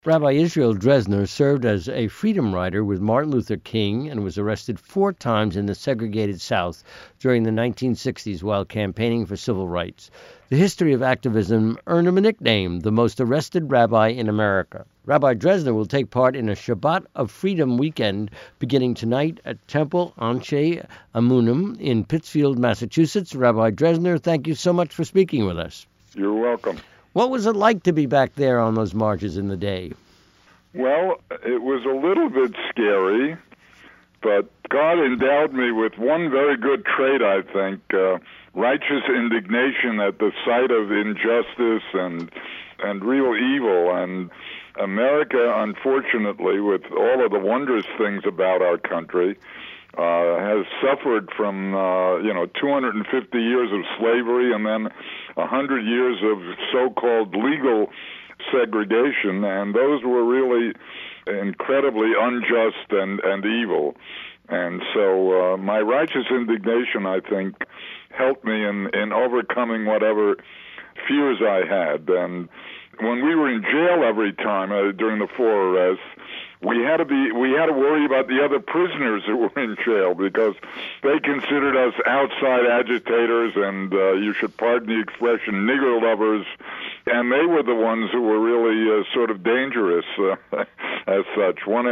Rabbi Israel Dresner served as a freedom rider with Martin Luther King and was arrested 4 times in the segregated South during the 1960s while campaigning for civil rights. The history of activism earned him a nickname, the most arrested rabbi in America. Rabbi Dresner will take part in a Shabbat of Freedom weekend beginning tonight at Temple Anshe Amunim in Pittsfield, Massachusetts. Rabbi Dresner, thank you so much for speaking with us. You're welcome. What was it like to be back there on those marches in the day? Well, it was a little bit scary, but God endowed me with one very good trait, I think, righteous indignation at the sight of injustice and real evil. And America, unfortunately, with all of the wondrous things about our country, has suffered from 250 years of slavery and then 100 years of so-called legal segregation, and those were really incredibly unjust and evil. And so my righteous indignation, I think, helped me in overcoming whatever fears I had. And when we were in jail every time during the 4 arrests, we had to worry about the other prisoners that were in jail because they considered us outside agitators and you should pardon the expression, nigger lovers, and they were the ones who were really sort of dangerous as such. One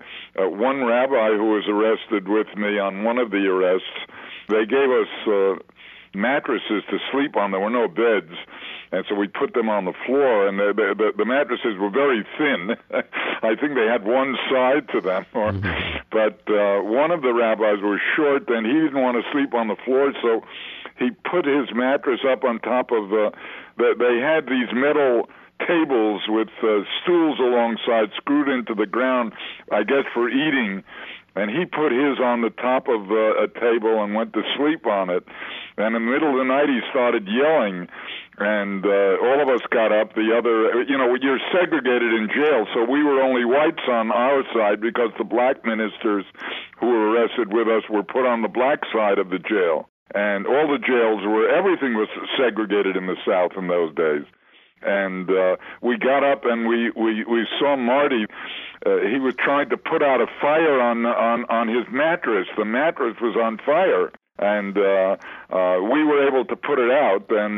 rabbi who was arrested with me on one of the arrests, they gave us mattresses to sleep on. There were no beds. And so we put them on the floor, and the mattresses were very thin. I think they had one side to them. But one of the rabbis was short, and he didn't want to sleep on the floor, so he put his mattress up on top of they had these metal tables with stools alongside screwed into the ground, I guess for eating. And he put his on the top of a table and went to sleep on it. And in the middle of the night, he started yelling. And all of us got up. The other, you're segregated in jail, so we were only whites on our side because the black ministers who were arrested with us were put on the black side of the jail. And all the jails everything was segregated in the South in those days. And we got up and we saw Marty. He was trying to put out a fire on his mattress. The mattress was on fire, and we were able to put it out. And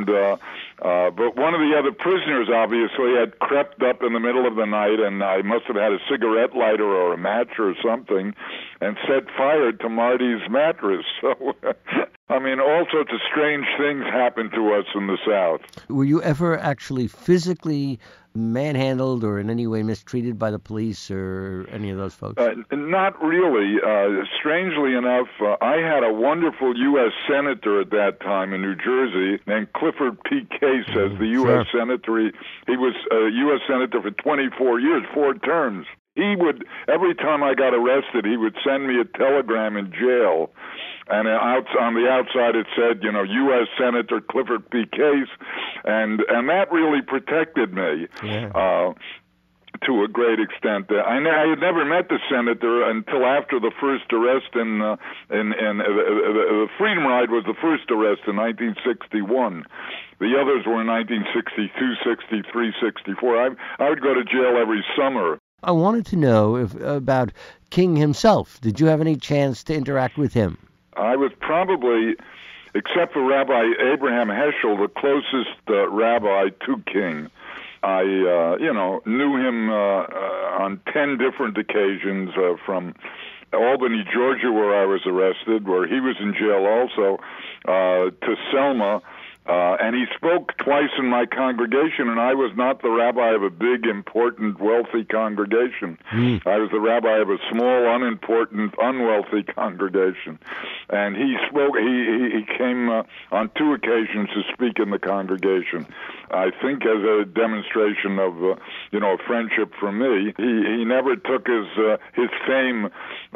but one of the other prisoners obviously had crept up in the middle of the night, and I must have had a cigarette lighter or a match or something, and set fire to Marty's mattress. So. I mean, all sorts of strange things happened to us in the South. Were you ever actually physically manhandled or in any way mistreated by the police or any of those folks? Not really. Strangely enough, I had a wonderful U.S. Senator at that time in New Jersey named Clifford P. Case as the U.S. Senator. He was a U.S. Senator for 24 years, 4 terms. He would, every time I got arrested, he would send me a telegram in jail. And on the outside it said, U.S. Senator Clifford P. Case, and that really protected me to a great extent. I had never met the senator until after the first arrest the Freedom Ride was the first arrest in 1961. The others were in 1962, 63, 64. I would go to jail every summer. I wanted to know about King himself. Did you have any chance to interact with him? I was probably, except for Rabbi Abraham Heschel, the closest rabbi to King. I, knew him on 10 different occasions from Albany, Georgia, where I was arrested, where he was in jail also, to Selma. And he spoke twice in my congregation, and I was not the rabbi of a big, important, wealthy congregation. I was the rabbi of a small, unimportant, unwealthy congregation. And he spoke. He came on 2 occasions to speak in the congregation. I think as a demonstration of friendship from me. He never took his fame.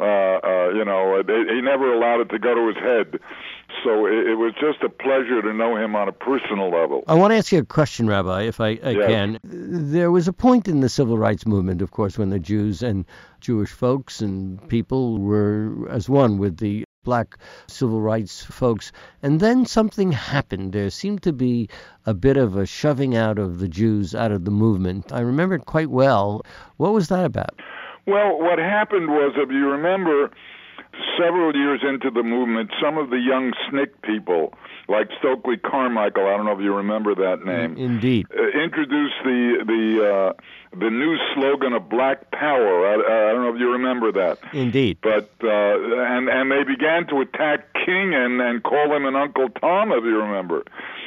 He never allowed it to go to his head. So it was just a pleasure to know him on a personal level. I want to ask you a question, Rabbi, if I can. There was a point in the civil rights movement, of course, when the Jews and Jewish folks and people were as one with the black civil rights folks. And then something happened. There seemed to be a bit of a shoving out of the Jews out of the movement. I remember it quite well. What was that about? Well, what happened was, if you remember, several years into the movement, some of the young SNCC people, like Stokely Carmichael, I don't know if you remember that name, Indeed, introduced the new slogan of Black Power. I don't know if you remember that. Indeed. But and they began to attack King and call him an Uncle Tom, if you remember.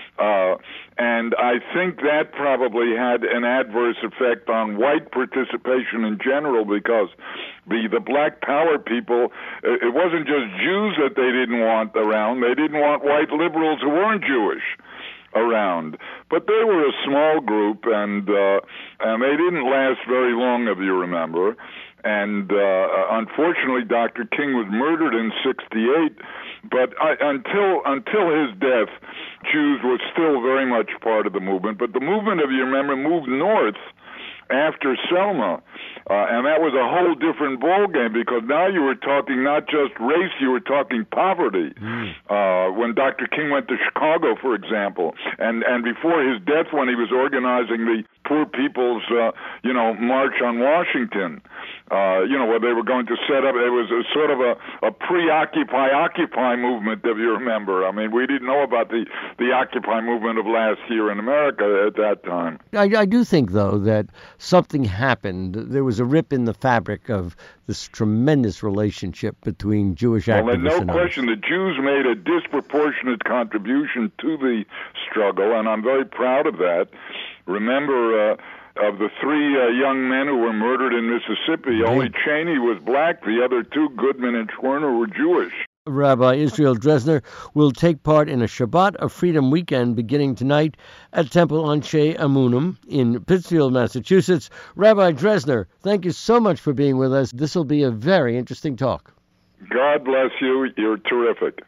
And I think that probably had an adverse effect on white participation in general, because the Black Power people, it wasn't just Jews that they didn't want around. They didn't want white liberals who weren't Jewish around. But they were a small group, and they didn't last very long, if you remember. And unfortunately, Dr. King was murdered in '68. But until his death, Jews were still very much part of the movement. But the movement, if you remember, moved north after Selma. And that was a whole different ballgame, because now you were talking not just race, you were talking poverty. When Dr. King went to Chicago, for example, and before his death, when he was organizing the Poor People's, March on Washington, where they were going to set up, it was a sort of a pre-Occupy movement, if you remember. I mean, we didn't know about the Occupy movement of last year in America at that time. I do think, though, that something happened. There was a rip in the fabric of this tremendous relationship between Jewish activists and others. No question, the Jews made a disproportionate contribution to the struggle, and I'm very proud of that. Remember, of the three young men who were murdered in Mississippi, only Cheney was black. The other two, Goodman and Schwerner, were Jewish. Rabbi Israel Dresner will take part in a Shabbat of Freedom weekend beginning tonight at Temple Anshe Emunim in Pittsfield, Massachusetts. Rabbi Dresner, thank you so much for being with us. This will be a very interesting talk. God bless you. You're terrific.